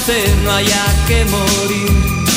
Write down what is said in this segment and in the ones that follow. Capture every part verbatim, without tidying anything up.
nacer no haya que morir.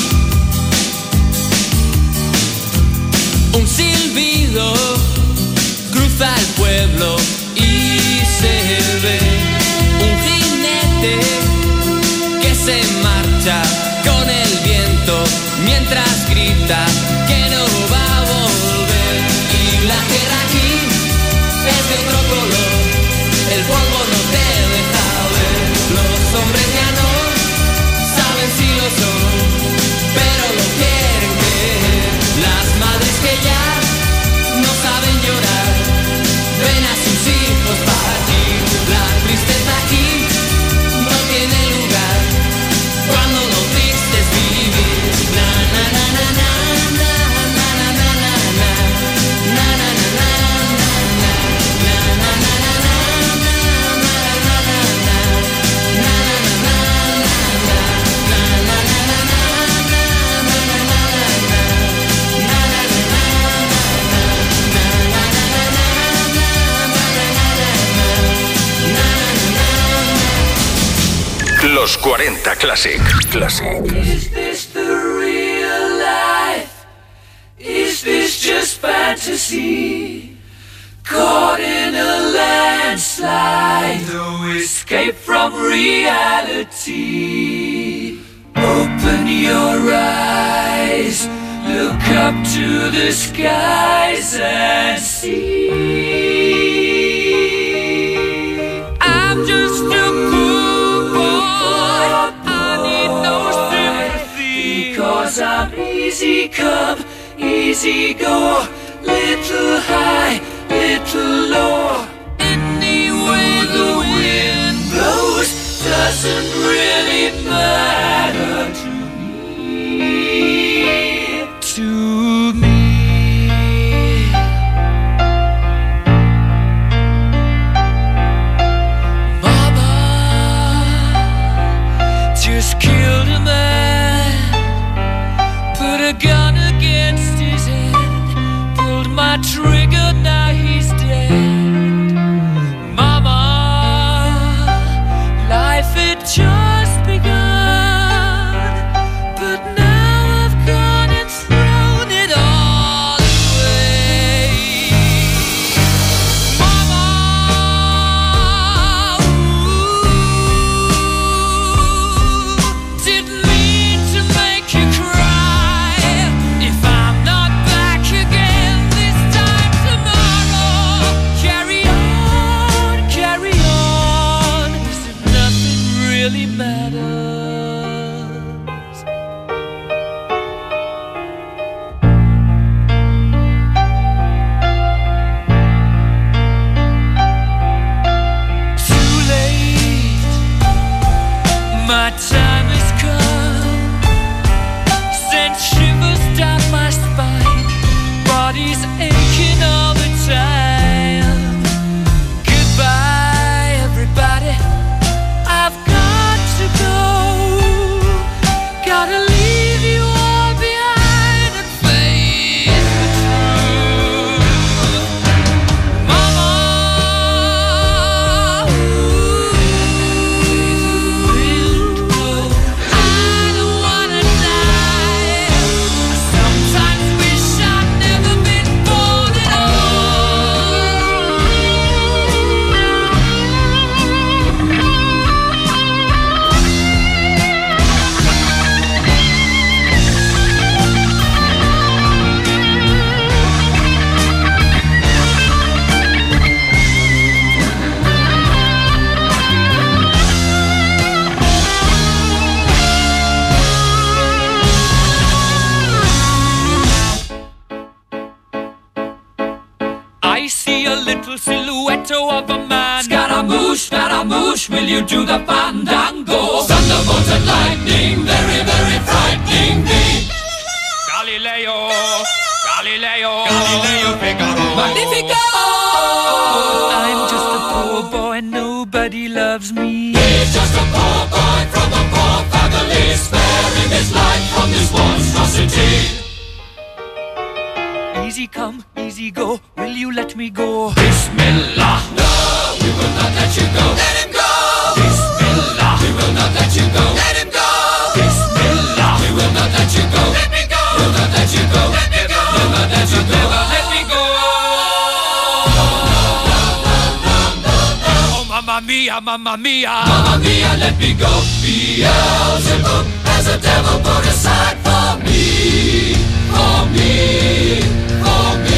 Un silbido cruza el pueblo y se ve un jinete que se marcha con el viento mientras grita que no va a volver. Y la tierra aquí es de otro color, el polvo no te deja ver. Los hombres ya no saben si lo son, pero lo quieren creer. Las madres que ya no saben llorar ven a sus hijos partir. La tristeza aquí no tiene lugar cuando lo triste es vivir. Na na na na na na na na na na na na na na na. Los cuarenta Classic. Classic. Is this the real life? Is this just fantasy? Caught in a landslide, no escape from reality. Open your eyes, look up to the skies and see. I'm just a poor boy, I need no sympathy, because I'm easy come, easy go, little high, little low. Any way the wind blows doesn't really matter to me, to me. Mama just killed a man, put a gun against his head, pulled my trigger, now he's dead. Mama, life had just begun, but now I've gone and thrown it all away. Mama, ooh, didn't mean to make you cry. If I'm not back again this time tomorrow, carry on, carry on, as if nothing really matters. Too late, my time has come, sent shivers down my spine, body's aching all the time. Goodbye, everybody, I've got to go, gotta leave you all behind and face the truth. Mama, ooh, I don't wanna die. I sometimes wish I'd never been born at I see a little silhouette of a man. Scaramouche, Scaramouche, will you do the fandango? Thunderbolt and lightning, very, very frightening me. Galileo, Galileo, Galileo Figaro, Magnifico! I'm just a poor boy, nobody loves me. He's just a poor boy from a poor family, sparing his life from this monstrosity. Easy come, easy go, will you let me go? Bismillah, no, we will not let you go. Let him go! Bismillah, we will not let you go. Let him go! let you go, let me go, never let you go, never let me go. Oh, mamma mia, mamma mia, mamma mia, let me go. Beelzebub has a devil put aside for me, for me, for me.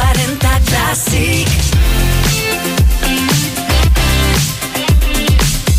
Classic.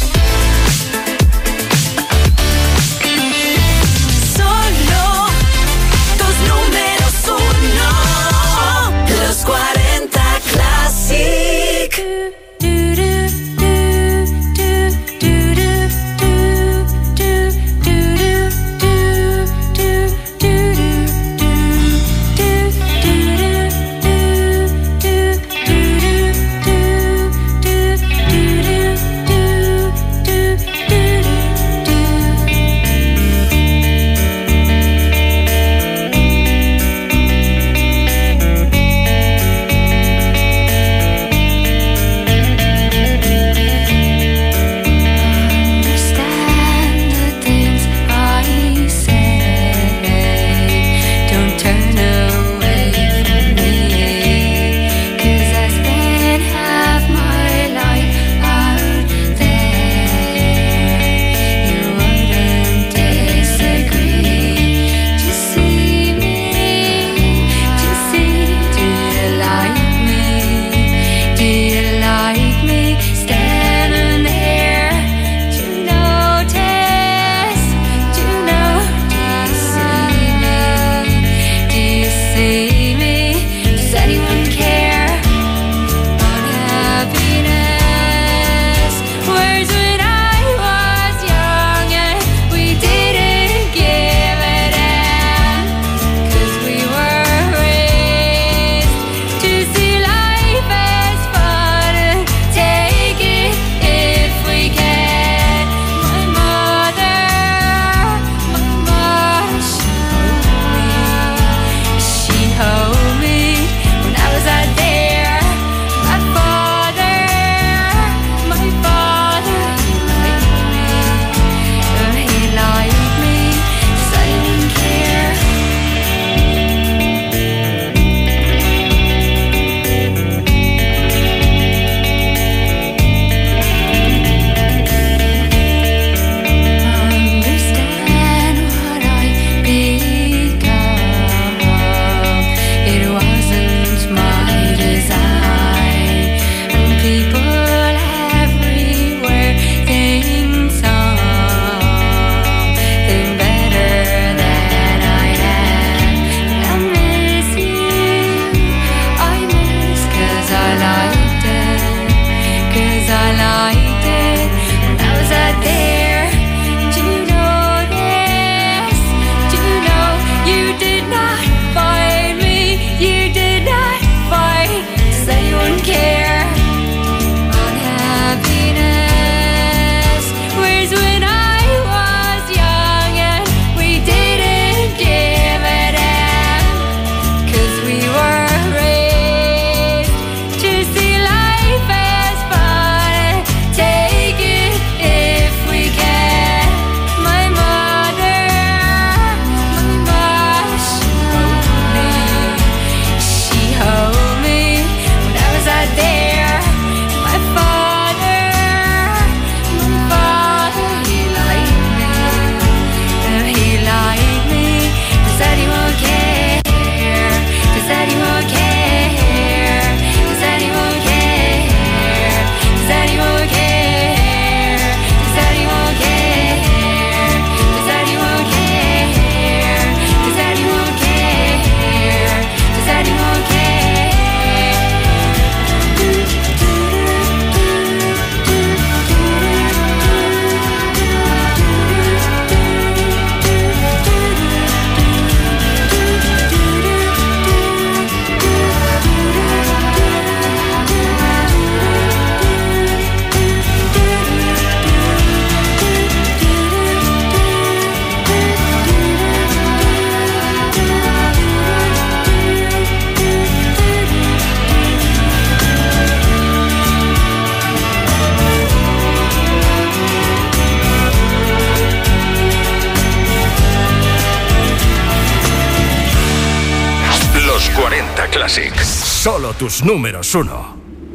Classic. Solo tus números uno.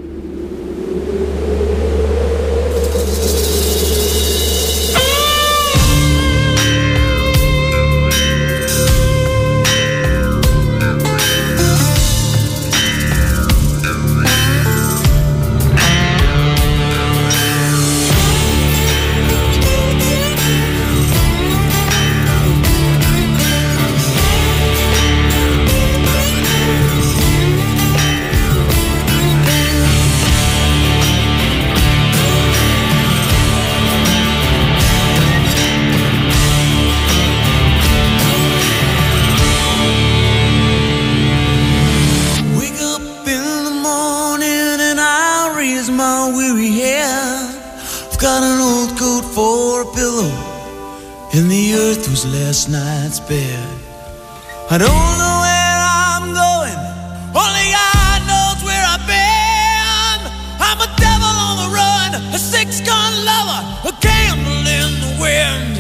Last night's bed. I don't know where I'm going, only God knows where I've been. I'm a devil on the run, a six-gun lover, a candle in the wind.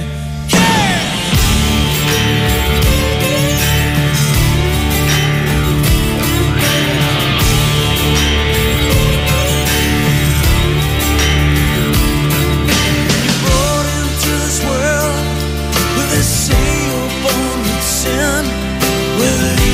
Sin with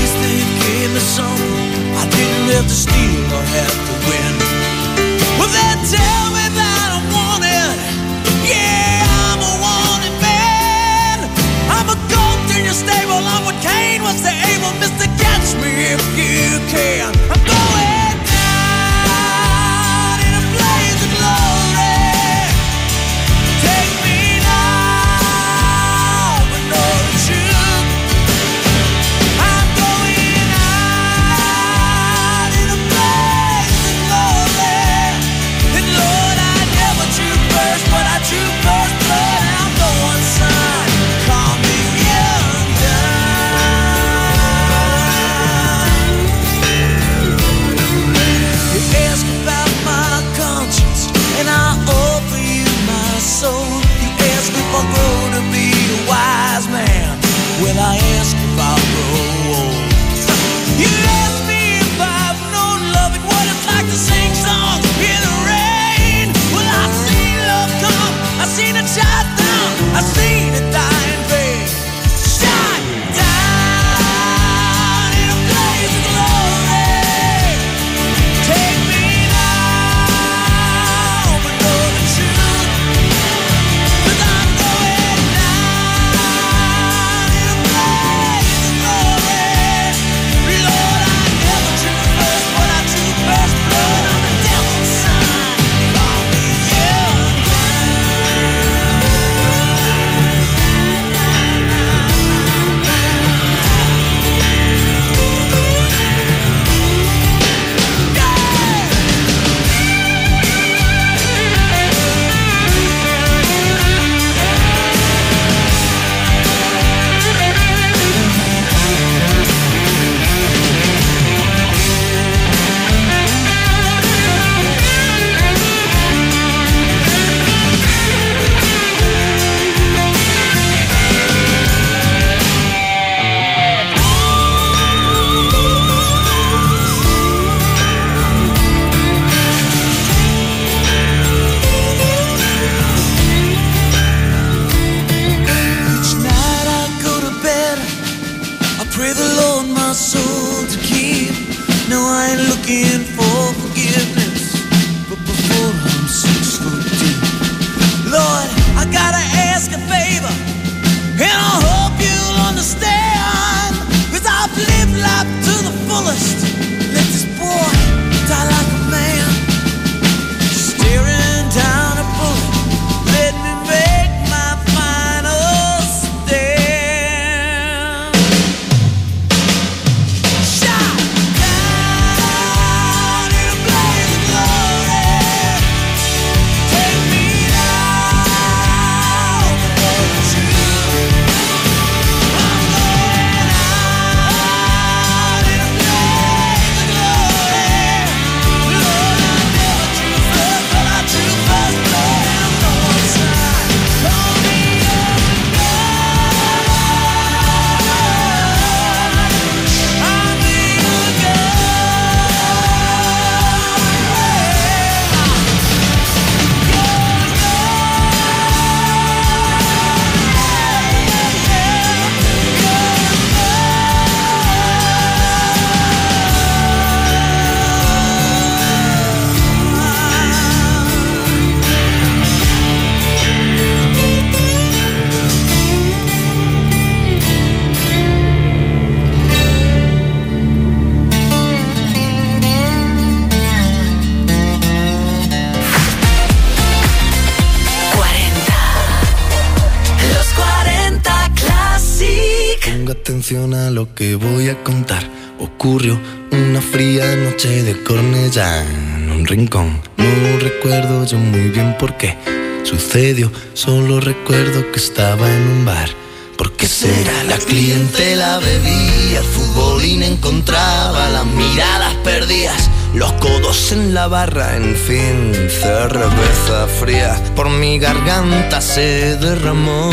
atención a lo que voy a contar. Ocurrió una fría noche de Cornellá en un rincón. No recuerdo yo muy bien por qué sucedió, solo recuerdo que estaba en un bar. ¿Por qué será? La clientela bebía, el futbolín encontraba las miradas perdidas, los codos en la barra, en fin, cerveza fría por mi garganta se derramó.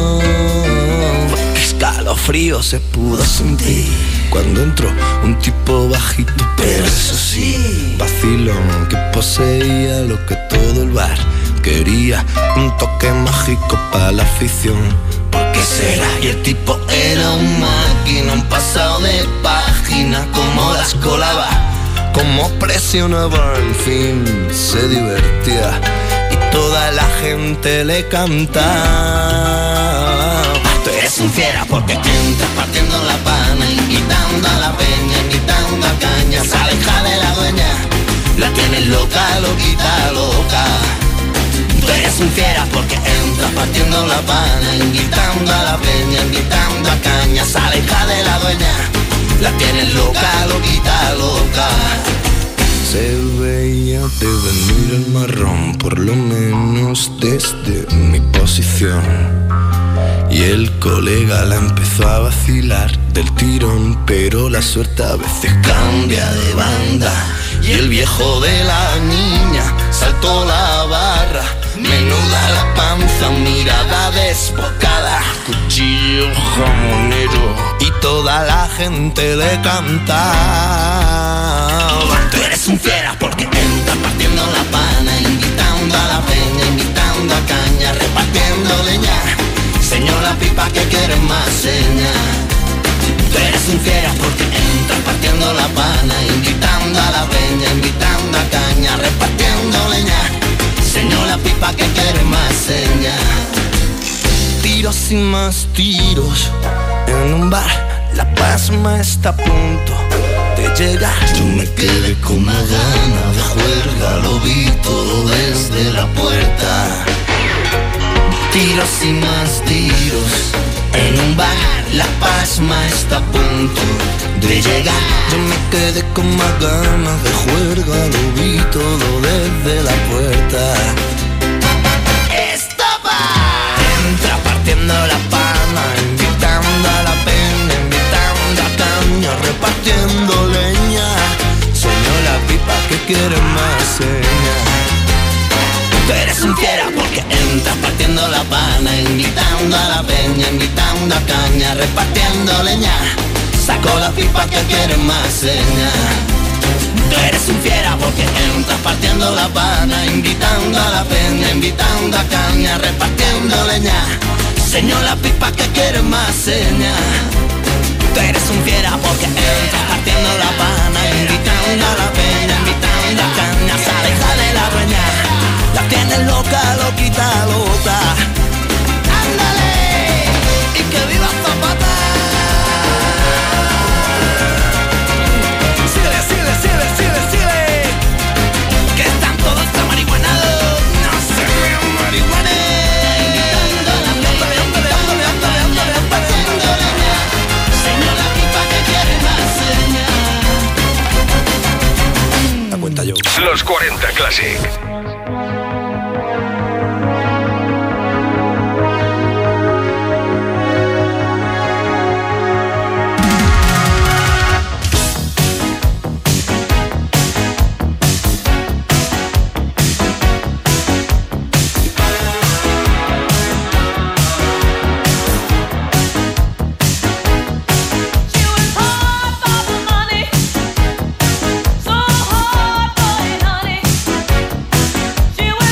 Qué escalofrío se pudo sentir cuando entró un tipo bajito, pero eso sí, vacilón, que poseía lo que todo el bar quería, un toque mágico para la afición. ¿Por qué será? Y el tipo era un máquina, un pasado de página, como las colaba, como presionaba, en fin, se divertía y toda la gente le cantaba. Tú eres un fiera porque entras partiendo la pana, invitando a la peña, invitando a caña, sale hija de la dueña, la tienes loca, loquita, loca. Tú eres un fiera porque entras partiendo la pana, invitando a la peña, invitando a caña, sale hija de la dueña, la tienes loca, loquita, loca. Se veía de venir el marrón, por lo menos desde mi posición, y el colega la empezó a vacilar del tirón, pero la suerte a veces cambia de banda, y el viejo de la niña saltó la barra, menuda la panza, mirada desbocada, cuchillo jamonero, y toda la gente le cantaba. Tú eres un fiera porque entras partiendo la pana, invitando a la peña, invitando a caña, repartiendo leña, señora pipa que quieres más seña. Tú eres un fiera porque entras partiendo la pana, invitando a la peña, invitando a caña, repartiendo leña, señora pipa que quiere más seña. Tiros y más tiros en un bar, la pasma está a punto de llegar. Yo me quedé con una gana de juerga, lo vi todo desde la puerta. Tiros y más tiros en un bar, la pasma está a punto de llegar. Yo me quedé con más ganas de juerga, lo vi todo desde la puerta. Estaba entra partiendo la pana, invitando a la peña, invitando a caña, repartiendo leña, señora pipa que quiere más seña. Tú eres un fiera porque entras partiendo la pana, invitando a la peña, invitando a caña, repartiendo leña, saco la pipa que quiere más seña. Tú eres un fiera porque entras partiendo la pana, invitando a la peña, invitando a caña, repartiendo leña, señor la pipa que quiere más seña. Tú eres un fiera porque entras partiendo la pana, invitando a la peña, invitando a caña, sale hija de la dueña, la tienes loca, loquita, loca. ¡Ándale! ¡Y que viva Zapata! ¡Síguele, síguele, síguele, síguele, síguele! Que están todos amarihuanados, no se vean marihuanes. Ándale, ándale, ándale, ándale, ándale, ándale. Señor la pipa que quiere más señal. La cuenta yo. Los cuarenta Classic. So hard for it, honey. She went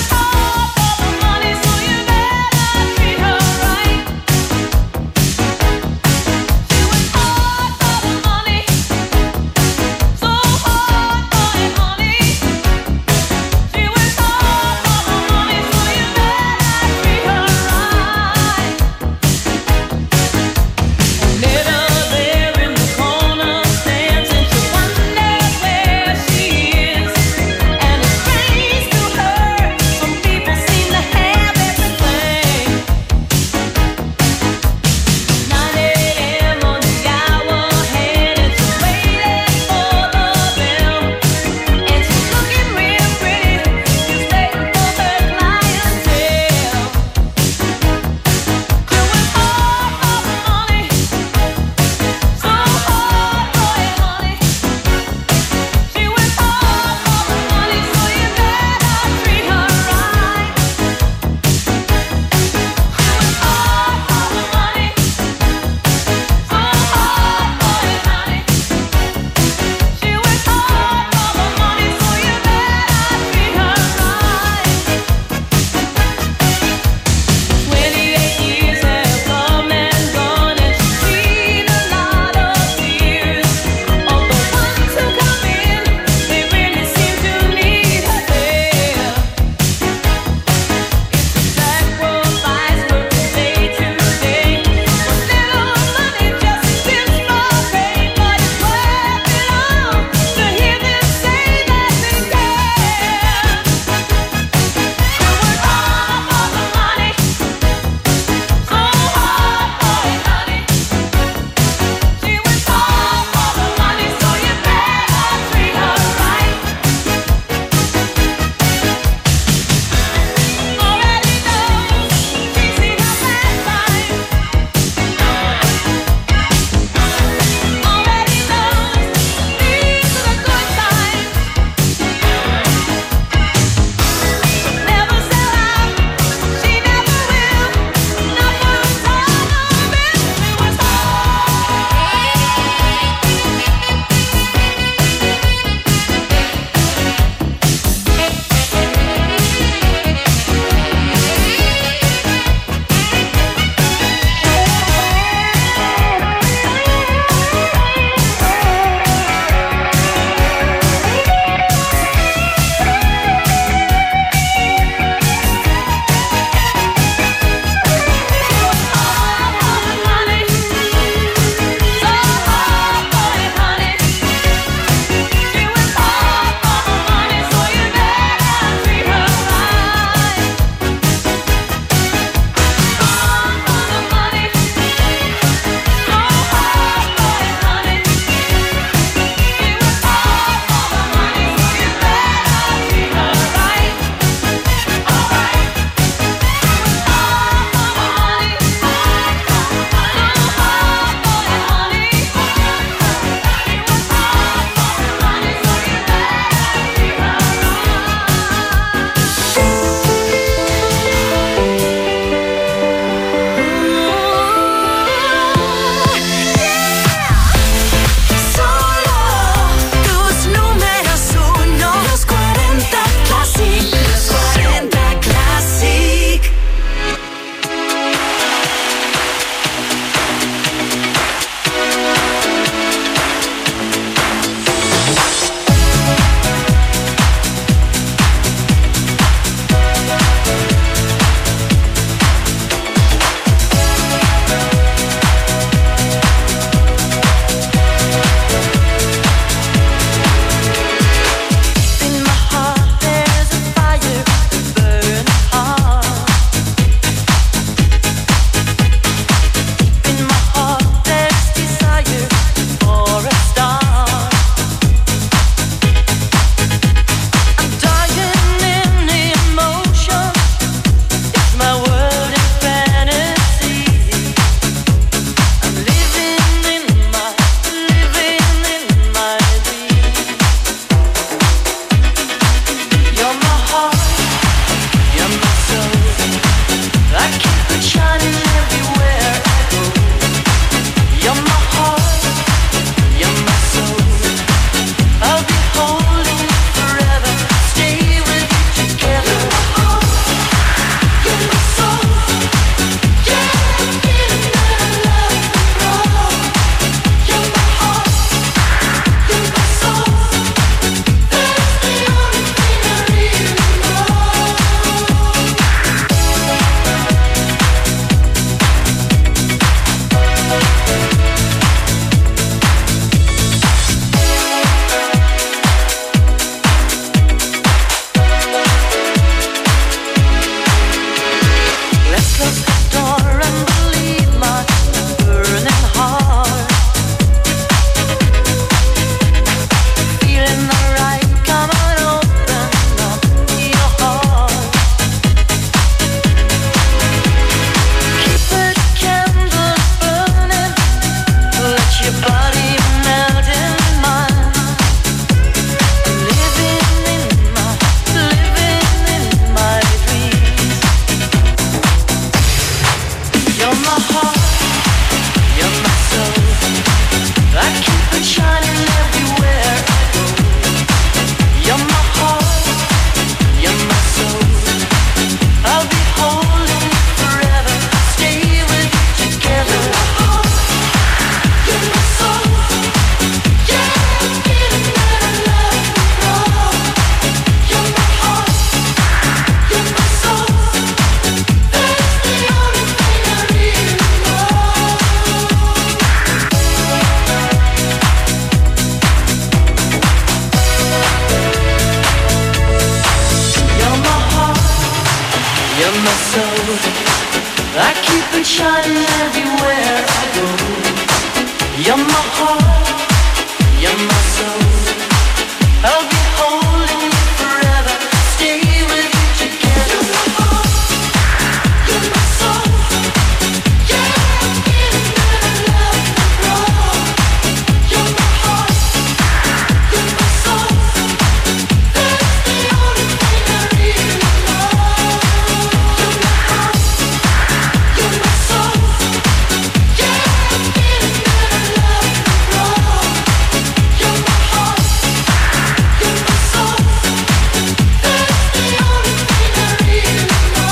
You're my soul, I keep it shining everywhere I go. You're my heart, you're my soul, I'll be holding you forever, stay with you together. You're my heart, you're my soul, yeah, I'm feeling that I love you wrong. You're my heart, you're my soul, that's the only thing I really love. You're my heart, you're my soul, yeah, I'm feeling that I love you wrong. You're my heart, you're my soul, that's the only thing I really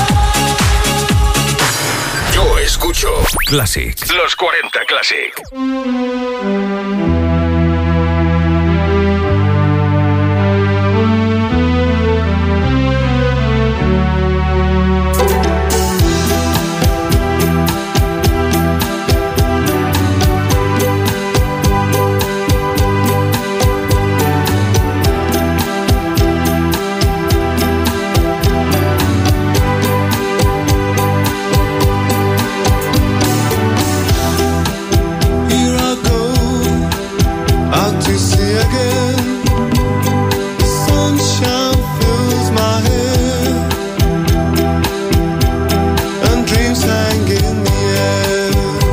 love. Yo escucho Classic. Los cuarenta Classic. Here I go, out to sea again. The sunshine fills my hair, and dreams hang in the air.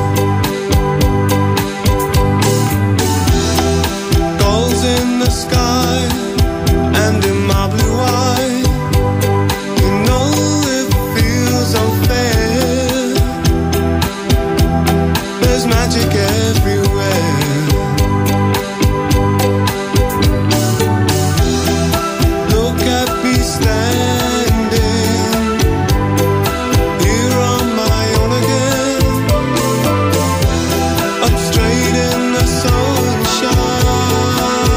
Gulls in the sky, and in my blue eye, you know it feels unfair. There's magic everywhere. Look at me standing here on my own again, up straight in the sunshine.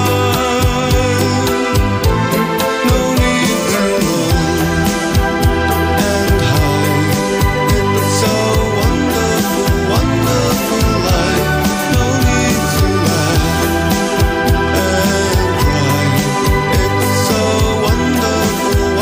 No need to run and hide. It's a wonderful, wonderful life. No need to laugh and cry. It's a wonderful,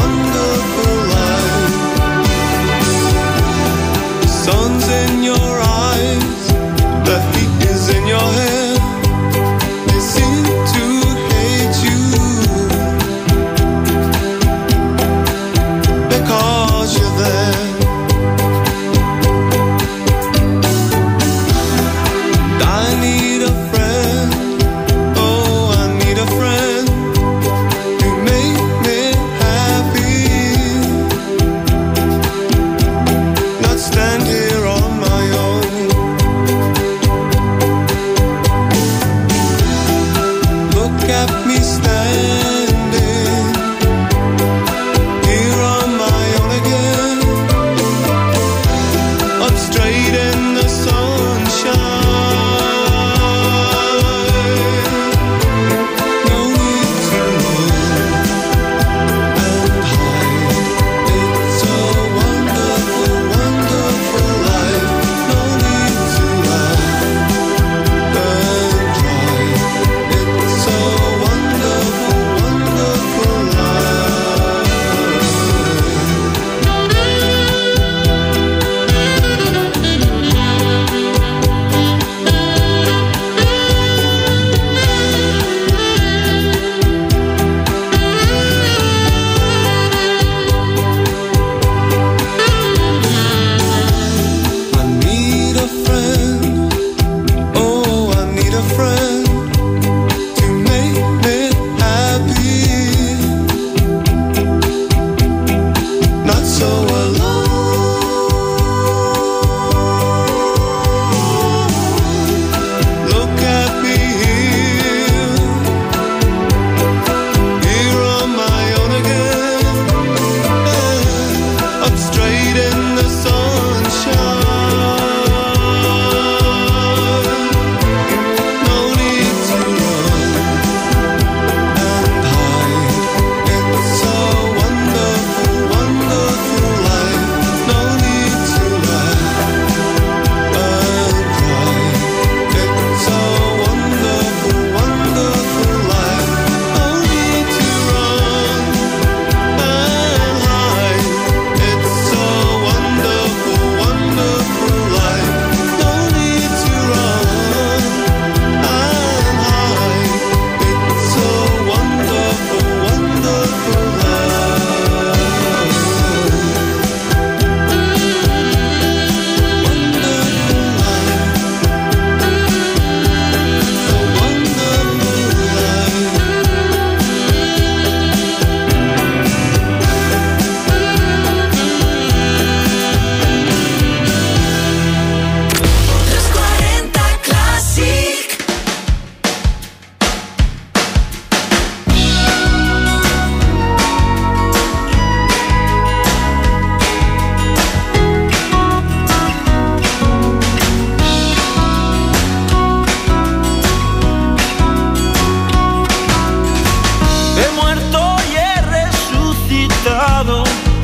pintado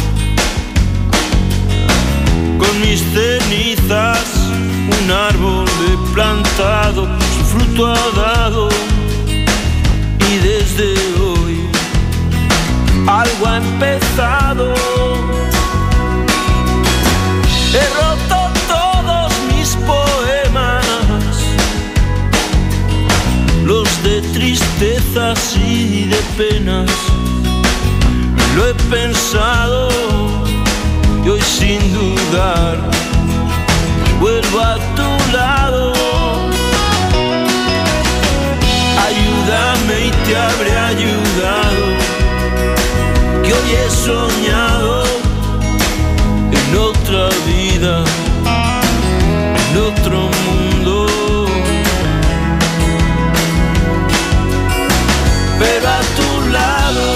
con mis cenizas un árbol he plantado, su fruto ha dado y desde hoy algo ha empezado. He roto todos mis poemas, los de tristezas y de penas. Lo he pensado y hoy sin dudar vuelvo a tu lado. Ayúdame y te habré ayudado, que hoy he soñado en otra vida, en otro mundo. Pero a tu lado.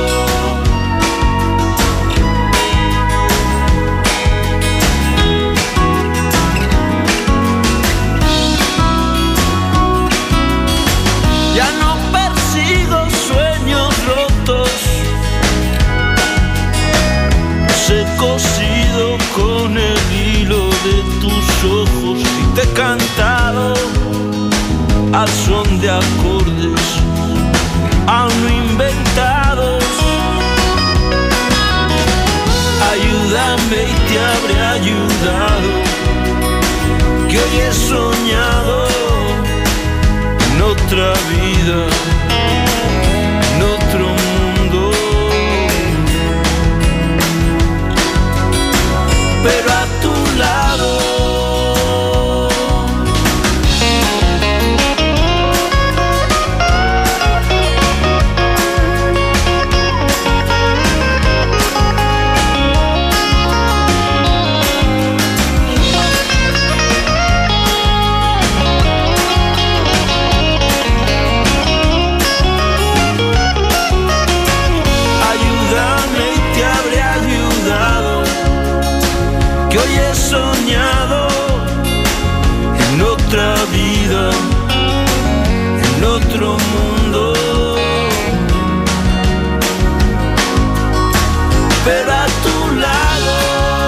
Ya no persigo sueños rotos, los he cosido con el hilo de tus ojos y te he cantado al son de acordes aún no inventados. Ayúdame y te habré ayudado, que hoy he soñado en otra vida, en otro mundo. Pero a tu lado. Que hoy he soñado en otra vida, en otro mundo. Pero a tu lado.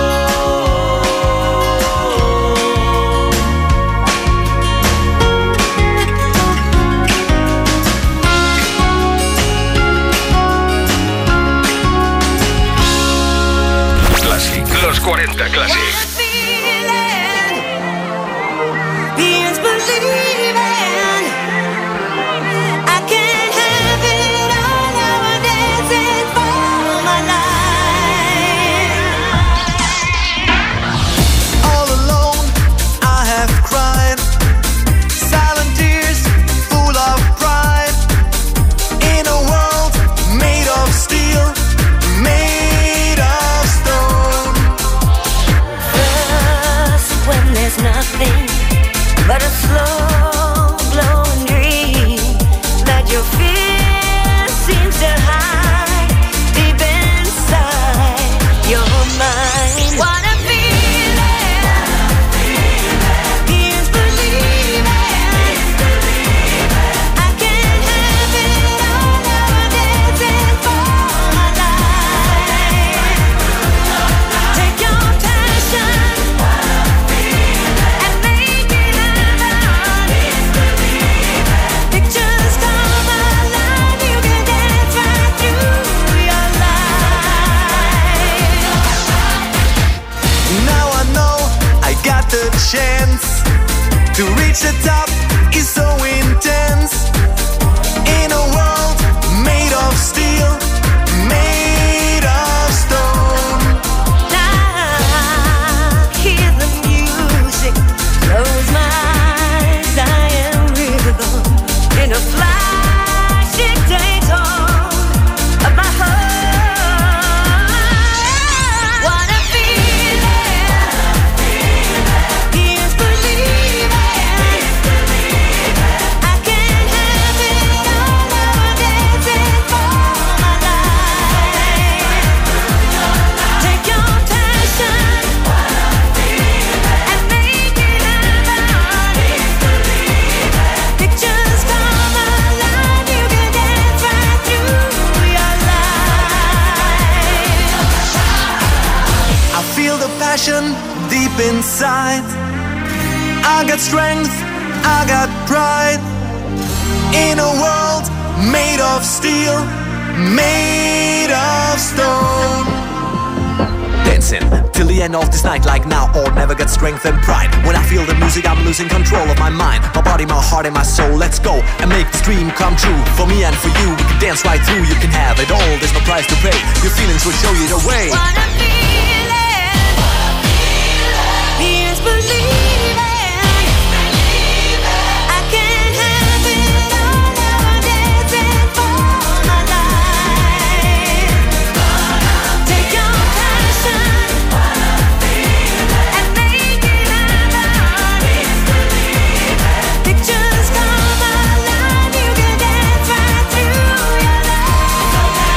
Classic, los cuarenta Classic. But a slow glowing dream that your fear seems to hide deep inside your mind. What a feeling, is believing. I can't have it all, I'm dancing for my life. Take your passion and make it pictures come alive, you can dance right through your life. Now I know I got the chance to reach the top, is so intense. In a world made of steel, made of stone. Now hear the music, close my eyes, I am rhythm in a flash dictator of my heart. What a feeling, is believing. I can't have it all, I'm dancing for my life. passion deep inside. I got strength, I got pride. In a world made of steel, made of stone. Dancing till the end of this night, like now or never, get strength and pride. When I feel the music, I'm losing control of my mind, my body, my heart and my soul. Let's go and make this dream come true. For me and for you, we can dance right through. You can have it all, there's no price to pay. Your feelings will show you the way. What I'm feeling, here's believing. I can have it all, now I'm dancing for my life. Take your passion and make it happen. Pictures come alive, you can dance right through your life.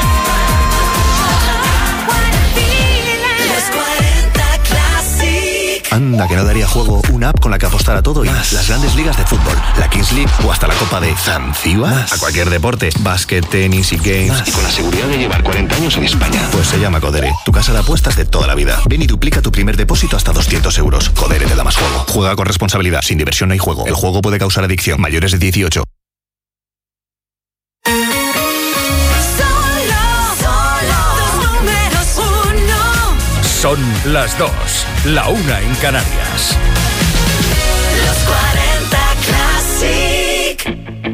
What I'm feeling. Los cuarenta Classic. Anda, que no daría juego una app con la que apostar a todo y más. Las grandes ligas de fútbol, la Kings League o hasta la Copa de Zanzíbar. A cualquier deporte, básquet, tenis y games. Más. Y con la seguridad de llevar cuarenta años en España. Pues se llama Codere, tu casa de apuestas de toda la vida. Ven y duplica tu primer depósito hasta doscientos euros. Codere te da más juego. Juega con responsabilidad, sin diversión no hay juego. El juego puede causar adicción. Mayores de dieciocho. Solo, solo, los números uno. Son las dos, la una en Canarias. Los cuarenta Classic.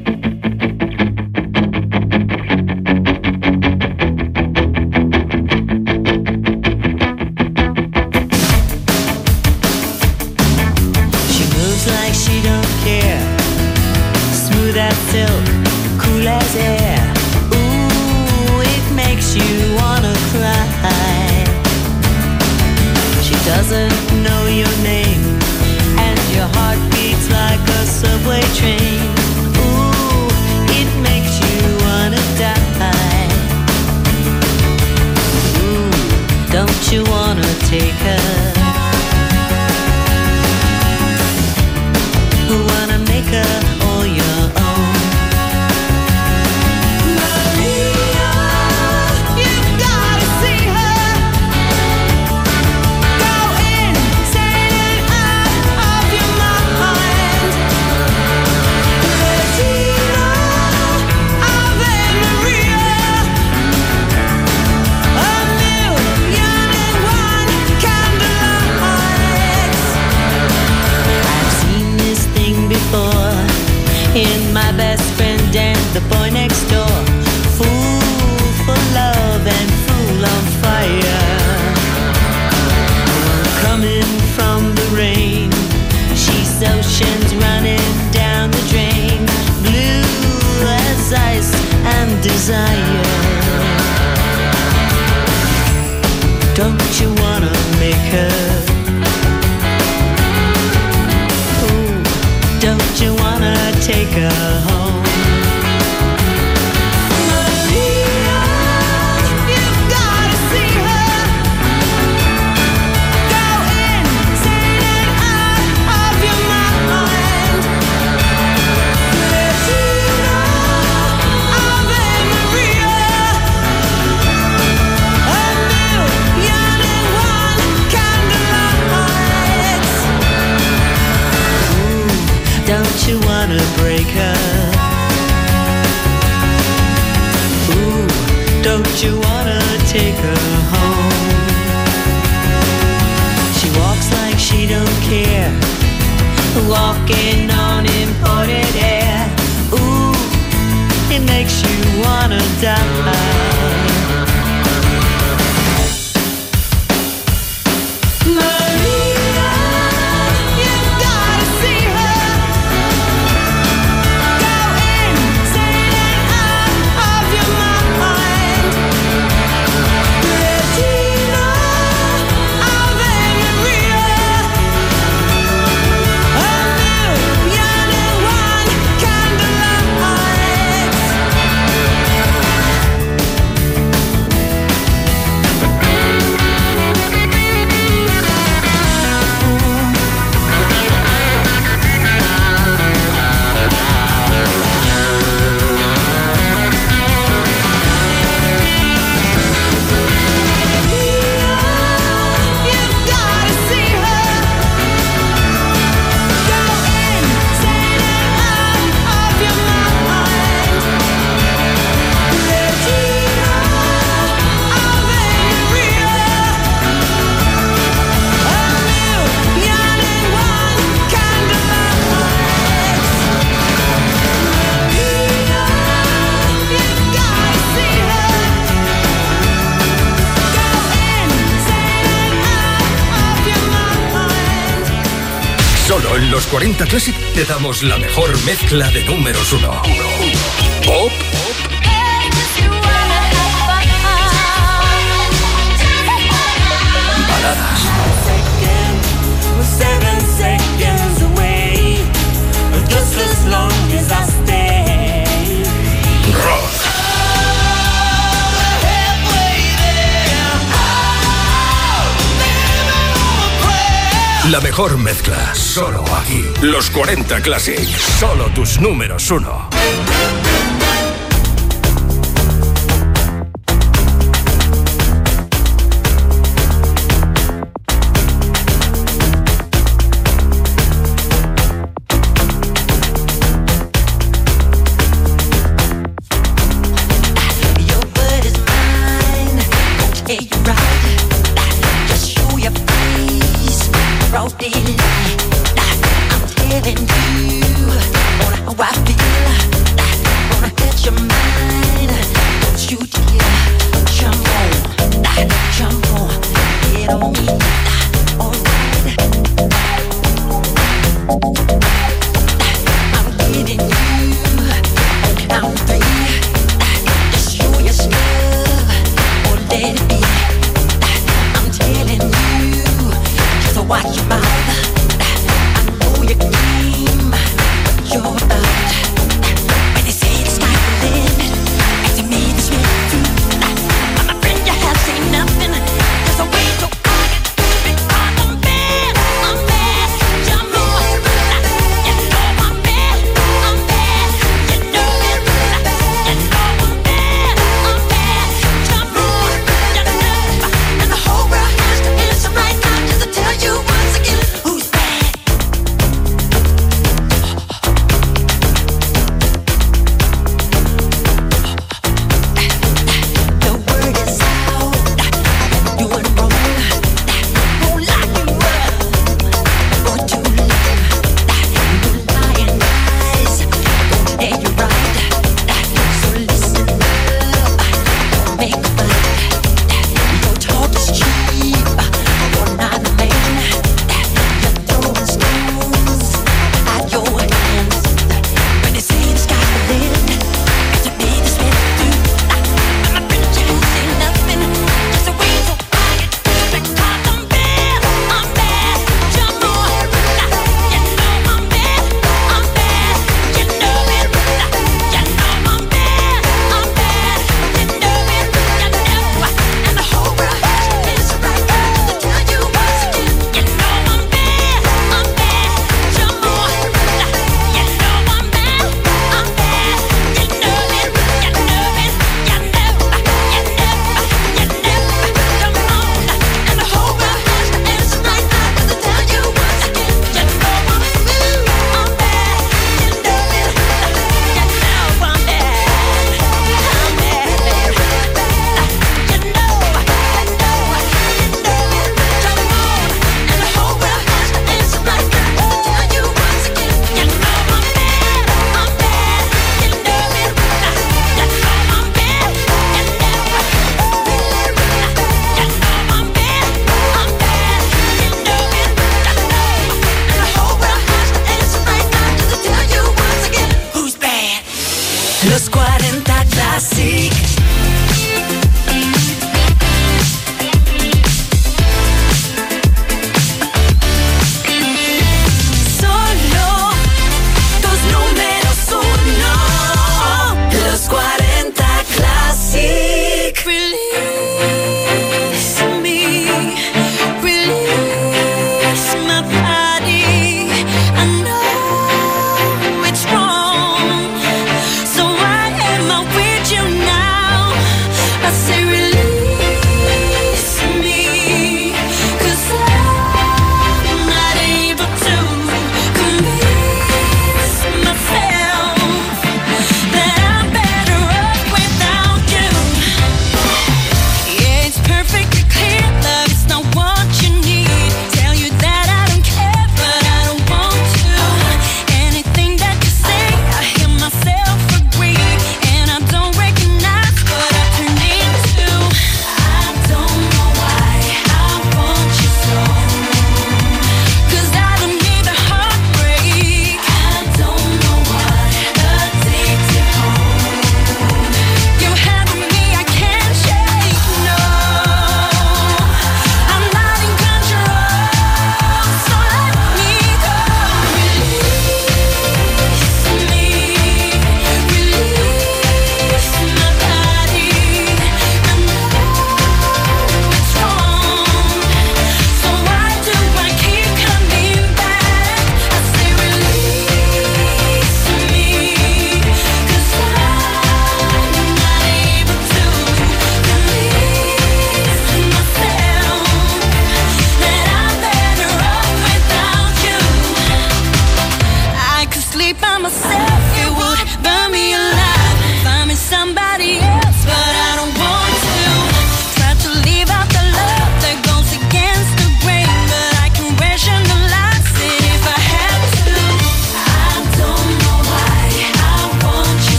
She moves like she don't care. Smooth as silk, cool as air. Ooh, it makes you wanna cry. She doesn't know your name, and your heart beats like a subway train. Ooh, it makes you wanna die. Ooh, don't you wanna take her? Wanna make her all your own. Maria, you've gotta see her. Go insane and out of your mind. Bettina, Ave Maria. A million and one candlelights. I've seen this thing before in my best friend and the boy next door. Fool for love and fool on fire. Coming from the rain, she's oceans running down the drain. Blue as ice and desire. Don't you wanna make her? Ooh, don't you wanna take her home? Maria, you've gotta see her. Go insane and out of your mind. Bettina, Ave Maria. A million and one candlelights. Ooh, don't you wanna break her? Ooh, don't you wanna take her home? She walks like she don't care, walking on imported air. Ooh, it makes you wanna die. Maria, you've gotta see her. Go insane and out of your mind. Bettina, Ave Maria. A million and one candlelights. los cuarenta Classic te damos la mejor mezcla de números uno. Pop, baladas, rock, la mejor mezcla, solo aquí. Los cuarenta Classic, solo tus números uno.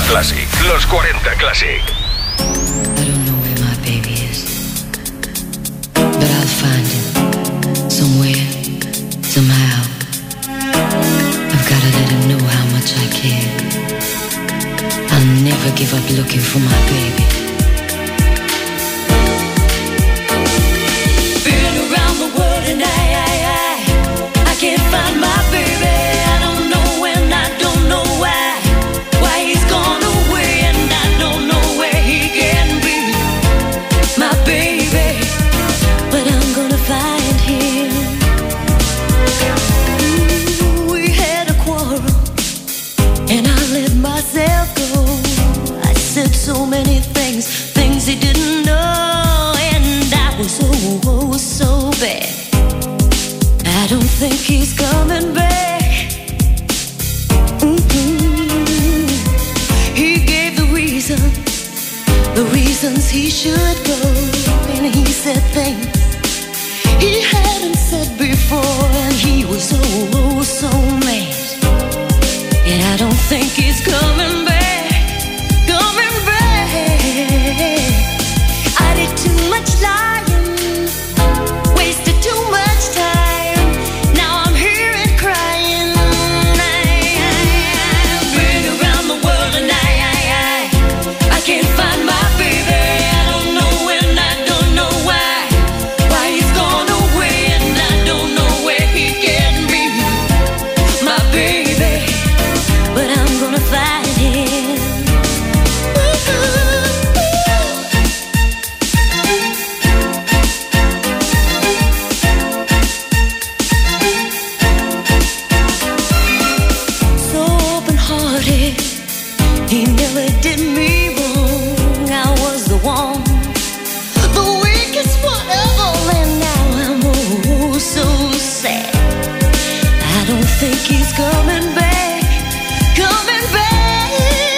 Classic, los cuarenta Classic. I don't know where my baby is, but I'll find him somewhere, somehow. I've gotta let him know how much I care. I'll never give up looking for my baby. Been around the world and I, I, I, I can't find my baby. I don't know when, I don't know why, why he's gone away, and I don't know where he can be, my baby. But I'm gonna find him. Ooh, we had a quarrel, and I let myself go. I said so many things, things he didn't know, and I was oh, oh so bad. I don't think he's coming back. Mm-hmm. He gave the reason, the reasons he should go, and he said things he hadn't said before, and he was oh, oh so mad. And I don't think he's coming back, coming back. I did too much lying, wasted too much time. Now I'm here and crying. I've been around the world and I, I, I, I can't find my baby. I don't know when, I don't know why, why he's gone away, and I don't know where he can be, my baby. But I'm gonna find him. So open-hearted, he never did me wrong. I was the one, the weakest one of all, and now I'm oh so sad. I don't think he's coming back, coming back.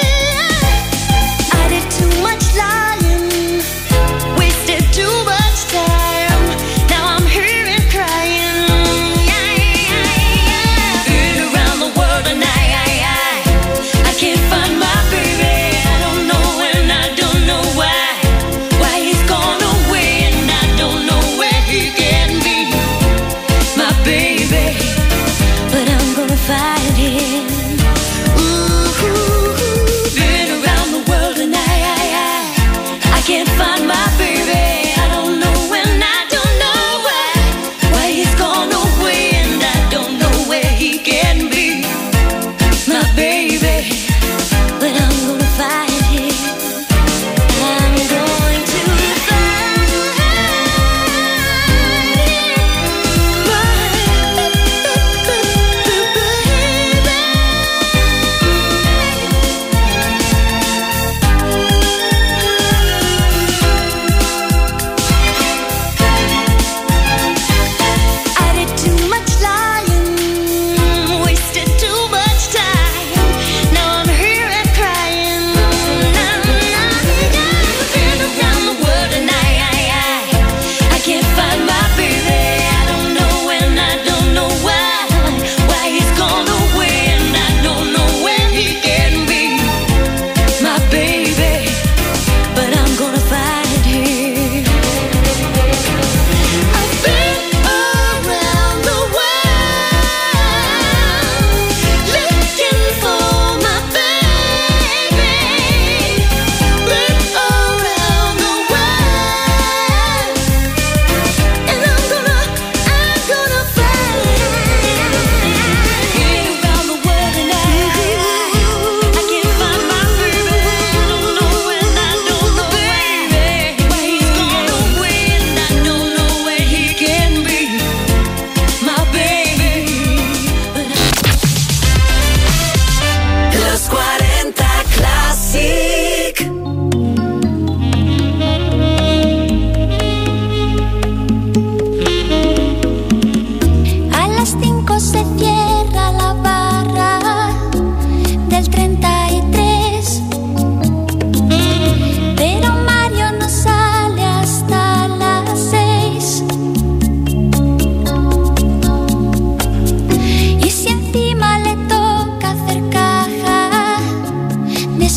I did too much lying, wasted too much time. Now I'm here and crying. Been around the world and I, I, I, I can't find my baby. I don't know when, I don't know why, why he's gone away, and I don't know where he can be, my baby. But I'm gonna find him.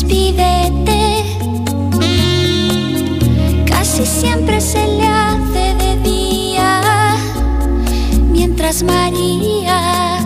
despídete. Casi siempre se le hace de día, mientras María